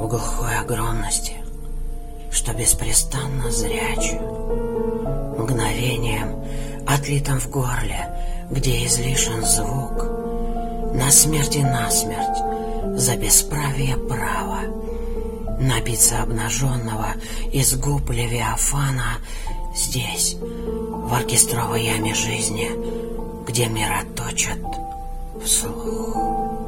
в глухой огромности, что беспрестанно зрячу, мгновением, отлитым в горле, где излишен звук, на смерть и насмерть за бесправие права, напиться обнаженного из губ Левиафана здесь, в оркестровой яме жизни, где мироточат вслух,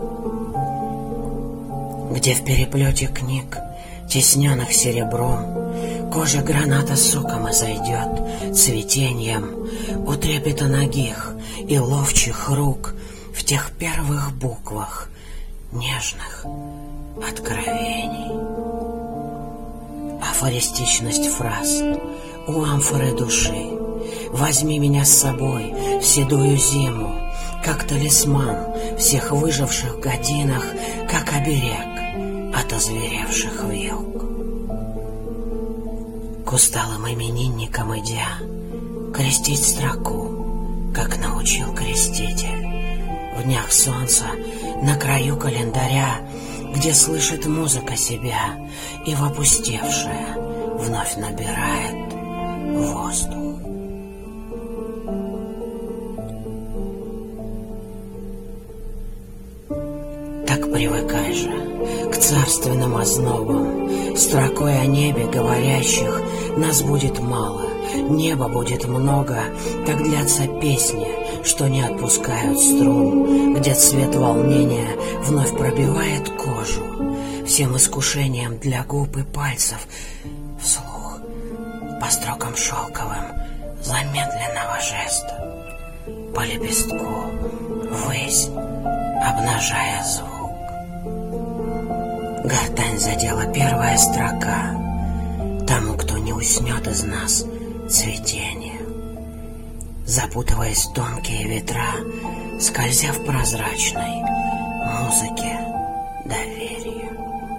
где в переплете книг, тесненных серебром, кожа граната соком изойдет цветением у трепета ногих и ловчих рук в тех первых буквах нежных откровений. Афористичность фраз у амфоры души. Возьми меня с собой в седую зиму, как талисман всех выживших годинах, как оберег от озверевших вьюг. К усталым именинникам идя, крестить строку, как научил креститель. В днях солнца на краю календаря, где слышит музыка себя и в опустевшее вновь набирает воздух. Так привыкай же к царственным ознобам, строкой о небе говорящих нас будет мало, неба будет много, так длятся песни, что не отпускают струн, где цвет волнения вновь пробивает кожу, всем искушением для губ и пальцев вслух, по строкам шелковым замедленного жеста, по лепестку ввысь, обнажая звук. Гортань задела первая строка тому, кто не уснет из нас цветение, запутываясь в тонкие ветра, скользя в прозрачной музыке доверия.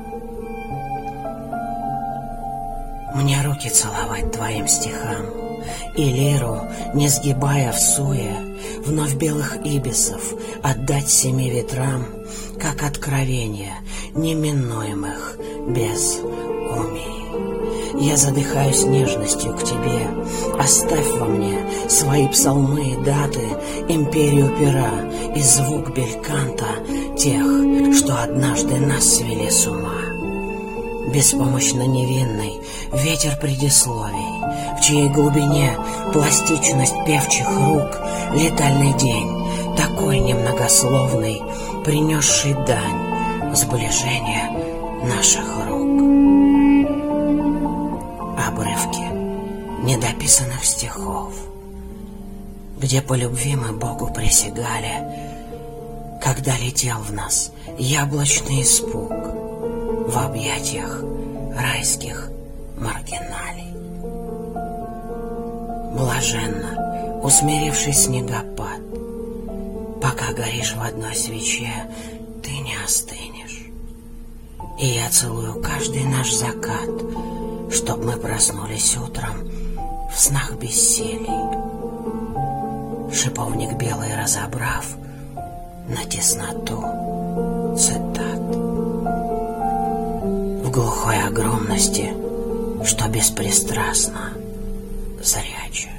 Мне руки целовать твоим стихам и лиру, не сгибая в суе, вновь белых ибисов отдать семи ветрам, как откровение неминуемых безумий. Я задыхаюсь нежностью к тебе, оставь во мне свои псалмы и даты, империю пера и звук бельканта тех, что однажды нас свели с ума. Беспомощно невинный ветер предисловий, в чьей глубине пластичность певчих рук, летальный день, такой немногословный, принесший дань сближения наших рук. Обрывки недописанных стихов, где по любви мы Богу присягали, когда летел в нас яблочный испуг в объятиях райских маргиналей. Блаженно усмиривший снегопад, пока горишь в одной свече, ты не остынешь. И я целую каждый наш закат, чтоб мы проснулись утром в снах бессилий. Шиповник белый разобрав на тесноту цитат. В глухой огромности, что беспристрастно зрячая.